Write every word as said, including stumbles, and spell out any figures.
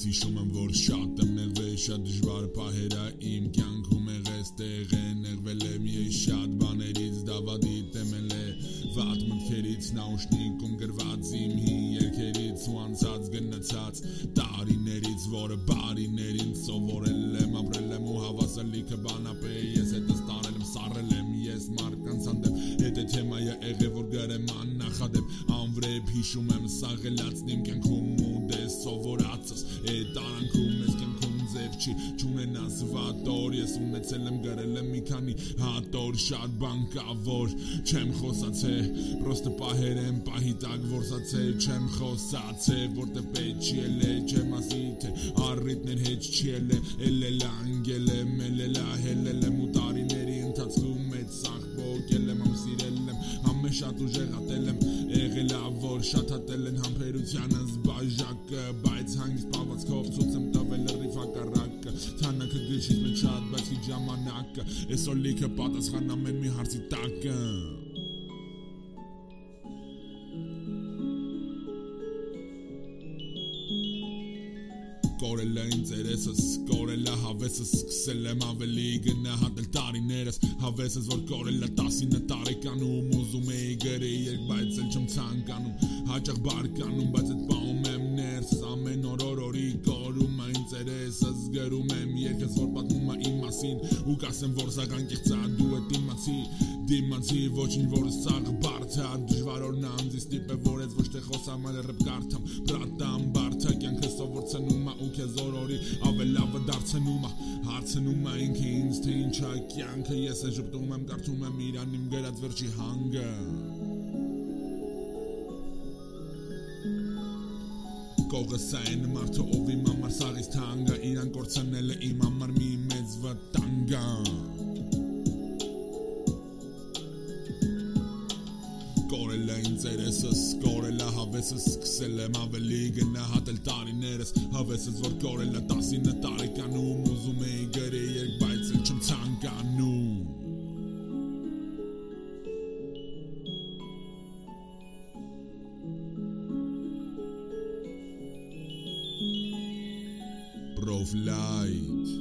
հիշում եմ, որ շատ եմ նեղվել, շատ դժվար պահերա իմ կյանքում եղես տեղ է, նեղվել եմ ես շատ բաներից, դավադիտ եմ էլ է, վատ մտքերից, նաուշնիկում գրված իմ հին երգերից ու անցած գնացած տարիներից, որը բարիներին սովորել եմ, ապրել եմ ու հավասար լիքը բանապե, ես հետս տարել եմ, սառել եմ, ես մարկանց հանդեպ, հետ է թեմայը եղե, որ գրեմ աննախադեպ, անվրեպ հիշում եմ սաղելացն իմ կյանքում ու դես սովորածս, էդ արանքում ես կյանքում ձև չի, չունենաս վատ օր, ես ունեցել եմ գրել եմ մի քանի հատ օր, շատ բան կա, որ չեմ խոսացել, պրոստը պահեր եմ պահի տակ որսացել, չեմ խոսացել, որտե պետք չի ելե, չեմ ասի, թե առիթներ հետ չի ելե, էլել անգել եմ, էլել ահելել եմ ու տարիների ընթացքում էդ սաղ բոկել եմ, ամսիրել եմ, համե շատ ուժեղ ատել եմ, եղել ա, որ շատ հատել են համբերությանս բաժակը, բայց հանգիստ պահվածքով ցույց եմ տվել լրիվ հակառակը, թանակը գշից մեծ շատ, բայց քիչ ժամանակը, այսօր լիքը պատասխան ամեն մի հարցի տակը։ Կորել է ինձ երեսս, կորել է հավեսս, սկսել եմ ավելի գնահատել տարիներս, հավեսս, որ կորել է տասինը տարեկանում, ուզում էի գրի երգ, բայց էլ չեմ ցանկանում, հաճախ բարկանում, բայց այդ պահում եմ ներս, ամեն օր օր օրի կորում է ինձ երեսս, գրում եմ երգս, որ պատմում է իմ մասին, ու կասեմ, որ սաղ անկեղծ ա, դու էդ իմացի, դիմացի, ոչինչ որ սաղ բարդ ա, դժվար օրն անձի ստիպ է, որ ես ոչ թե խոսամ, այլ ռեփ կարդամ, պրատամ, բարդ ա, կյանքը սովորցնում ա, ու քեզ օր-օրի ավել լավը դարձնում ա, հարցնում ա ինքը ինձ, թե ինչ ա կյանքը, ես է ժպտում եմ, կարդում եմ իրան իմ գրած վերջի հանգը։ Կողս այն մարդը, ով իմ համար սաղից թանգ ա, իրան կորցնել է իմ համար մի մեծ վտանգ ա։ Կորել է ինձ երեսս, կորել է հավեսս, սկսել եմ ավելի գնահատել տարիներս, հավեսս, որ կորել է տասինը տարեկանում, ուզում էի գրի երգ, բայց էլ չեմ ցանկանում։ Proflight